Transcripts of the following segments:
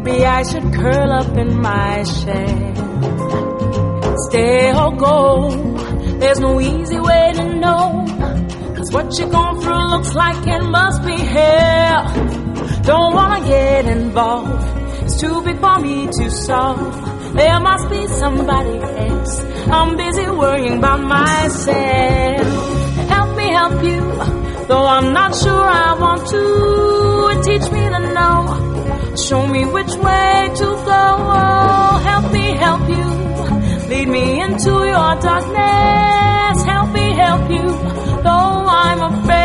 maybe I should curl up in my shell. Stay or go, there's no easy way to know, 'cause what you're going through looks like it must be hell. Don't wanna get involved, it's too big for me to solve. There must be somebody else, I'm busy worrying about myself. Help me help you, though I'm not sure I want to. Teach me to know, show me which way to go. Help me help you, lead me into your darkness. Help me help you, though I'm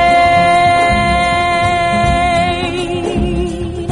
afraid.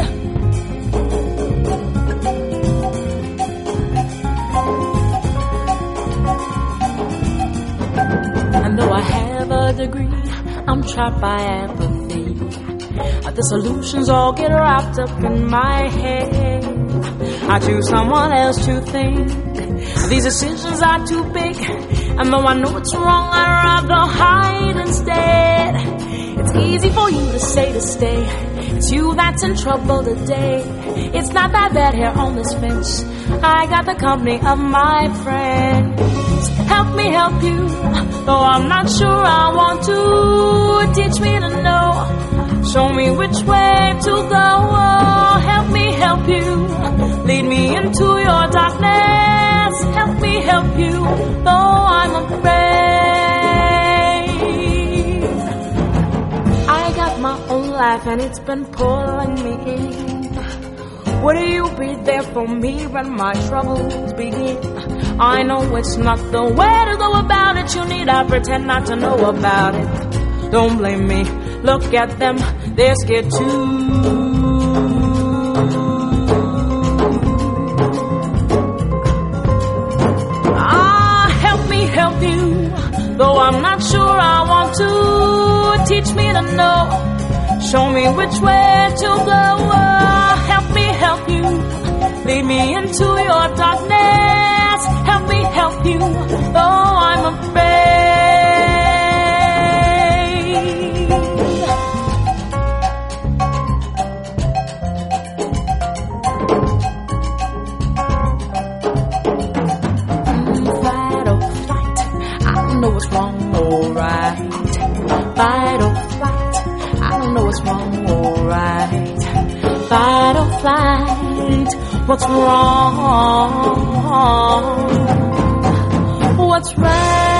And though I have a degree, I'm trapped by apathy. The solutions all get wrapped up in my head. I choose someone else to think. These decisions are too big, and though I know it's wrong, I'd rather hide instead. It's easy for you to say to stay, it's you that's in trouble today. It's not that bad here on this fence, I got the company of my friends. Help me help you, though I'm not sure I want to. Teach me to know, show me which way to go. Help me help you, lead me into your darkness. Help me help you, though I'm afraid. I got my own life and it's been pulling me in. Will you be there for me when my troubles begin? I know it's not the way to go about it. You need I pretend not to know about it. Don't blame me, look at them, they're scared too. Help me help you, though I'm not sure I want to. Teach me to know, show me which way to go. Help me help you, lead me into your darkness. Help me help you, though I'm afraid. Fight or flight, I don't know what's wrong or right. Fight or flight, I don't know what's wrong or right. Fight or flight, what's wrong? What's right?